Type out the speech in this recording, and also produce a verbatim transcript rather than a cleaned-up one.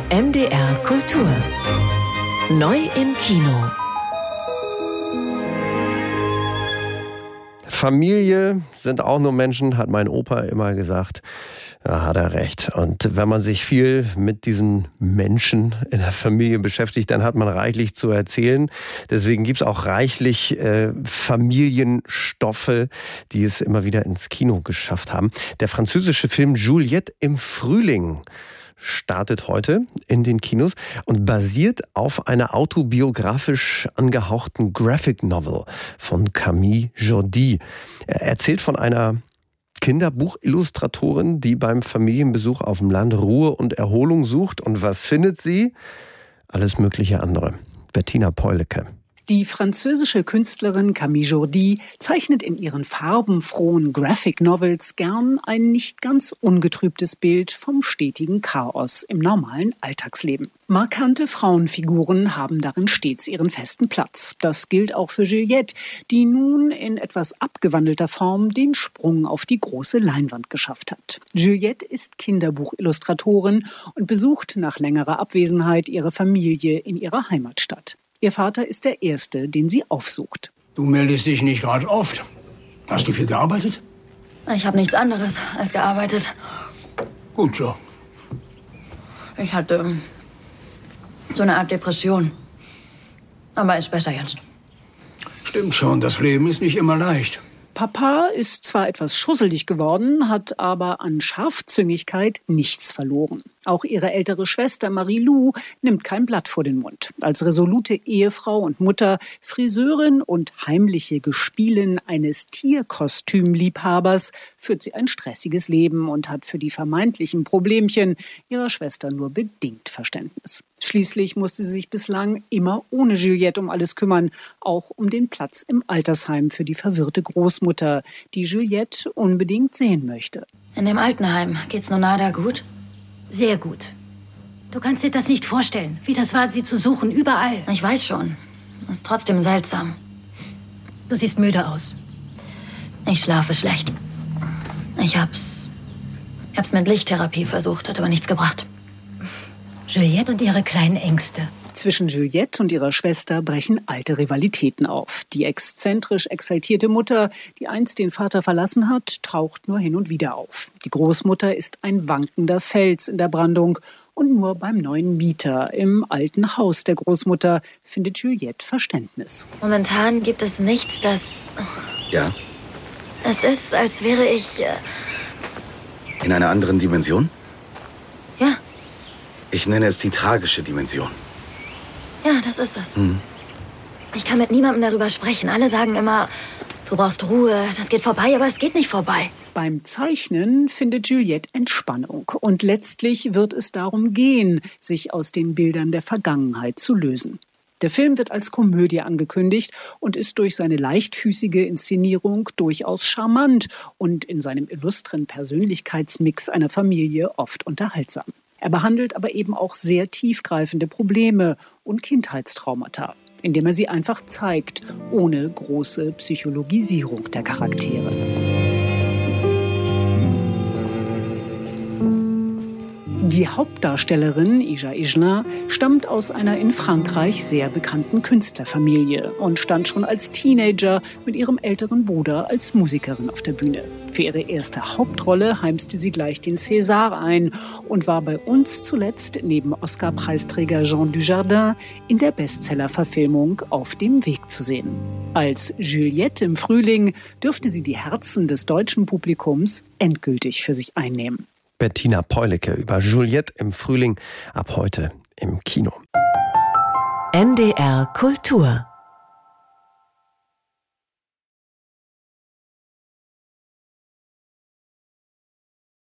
N D R Kultur. Neu im Kino. Familie sind auch nur Menschen, hat mein Opa immer gesagt. Da hat er recht. Und wenn man sich viel mit diesen Menschen in der Familie beschäftigt, dann hat man reichlich zu erzählen. Deswegen gibt es auch reichlich äh, Familienstoffe, die es immer wieder ins Kino geschafft haben. Der französische Film Juliette im Frühling startet heute in den Kinos und basiert auf einer autobiografisch angehauchten Graphic Novel von Camille Jordi. Er erzählt von einer Kinderbuchillustratorin, die beim Familienbesuch auf dem Land Ruhe und Erholung sucht. Und was findet sie? Alles mögliche andere. Bettina Peulicke. Die französische Künstlerin Camille Jordi zeichnet in ihren farbenfrohen Graphic Novels gern ein nicht ganz ungetrübtes Bild vom stetigen Chaos im normalen Alltagsleben. Markante Frauenfiguren haben darin stets ihren festen Platz. Das gilt auch für Juliette, die nun in etwas abgewandelter Form den Sprung auf die große Leinwand geschafft hat. Juliette ist Kinderbuchillustratorin und besucht nach längerer Abwesenheit ihre Familie in ihrer Heimatstadt. Ihr Vater ist der Erste, den sie aufsucht. Du meldest dich nicht gerade oft. Hast du viel gearbeitet? Ich habe nichts anderes als gearbeitet. Gut so. Ich hatte ähm, so eine Art Depression. Aber ist besser jetzt. Stimmt schon, das Leben ist nicht immer leicht. Papa ist zwar etwas schusselig geworden, hat aber an Scharfzüngigkeit nichts verloren. Auch ihre ältere Schwester Marie-Lou nimmt kein Blatt vor den Mund. Als resolute Ehefrau und Mutter, Friseurin und heimliche Gespielin eines Tierkostümliebhabers führt sie ein stressiges Leben und hat für die vermeintlichen Problemchen ihrer Schwester nur bedingt Verständnis. Schließlich musste sie sich bislang immer ohne Juliette um alles kümmern, auch um den Platz im Altersheim für die verwirrte Großmutter, die Juliette unbedingt sehen möchte. In dem Altenheim geht's Nonada gut? Sehr gut. Du kannst dir das nicht vorstellen, wie das war, sie zu suchen, überall. Ich weiß schon. Ist trotzdem seltsam. Du siehst müde aus. Ich schlafe schlecht. Ich hab's... Ich hab's mit Lichttherapie versucht, hat aber nichts gebracht. Juliette und ihre kleinen Ängste. Zwischen Juliette und ihrer Schwester brechen alte Rivalitäten auf. Die exzentrisch exaltierte Mutter, die einst den Vater verlassen hat, taucht nur hin und wieder auf. Die Großmutter ist ein wankender Fels in der Brandung. Und nur beim neuen Mieter im alten Haus der Großmutter findet Juliette Verständnis. Momentan gibt es nichts, das... Ja? Es ist, als wäre ich... Äh In einer anderen Dimension? Ja. Ich nenne es die tragische Dimension. Ja, das ist es. Mhm. Ich kann mit niemandem darüber sprechen. Alle sagen immer, du brauchst Ruhe, das geht vorbei, aber es geht nicht vorbei. Beim Zeichnen findet Juliette Entspannung. Und letztlich wird es darum gehen, sich aus den Bildern der Vergangenheit zu lösen. Der Film wird als Komödie angekündigt und ist durch seine leichtfüßige Inszenierung durchaus charmant und in seinem illustren Persönlichkeitsmix einer Familie oft unterhaltsam. Er behandelt aber eben auch sehr tiefgreifende Probleme und Kindheitstraumata, indem er sie einfach zeigt, ohne große Psychologisierung der Charaktere. Die Hauptdarstellerin Ija Ijna stammt aus einer in Frankreich sehr bekannten Künstlerfamilie und stand schon als Teenager mit ihrem älteren Bruder als Musikerin auf der Bühne. Für ihre erste Hauptrolle heimste sie gleich den César ein und war bei uns zuletzt neben Oscar-Preisträger Jean Dujardin in der Bestseller-Verfilmung Auf dem Weg zu sehen. Als Juliette im Frühling dürfte sie die Herzen des deutschen Publikums endgültig für sich einnehmen. Bettina Peulicke über Juliette im Frühling ab heute im Kino. N D R Kultur